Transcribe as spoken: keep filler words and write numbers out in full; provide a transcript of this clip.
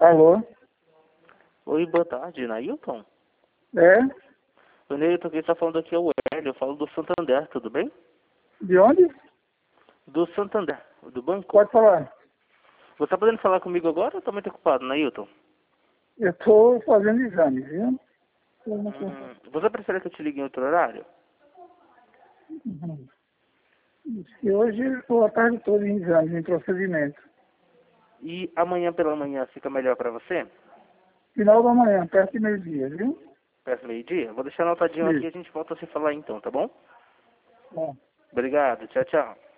Alô? Oi, boa tarde, Nailton. É? O Nailton, quem está falando aqui é o Hélio, eu falo do Santander, tudo bem? De onde? Do Santander, do banco. Pode falar. Você está podendo falar comigo agora ou está muito ocupado, Nailton? Eu estou fazendo exame, viu? Hum, você prefere que eu te ligue em outro horário? Uhum. E hoje eu estou a tarde toda em exame, em procedimento. E amanhã pela manhã fica melhor para você? Final da manhã, perto de meio-dia, viu? Perto do meio-dia? Vou deixar anotadinho aqui e a Isso. gente volta a se falar então, tá bom? Bom. Obrigado, tchau, tchau.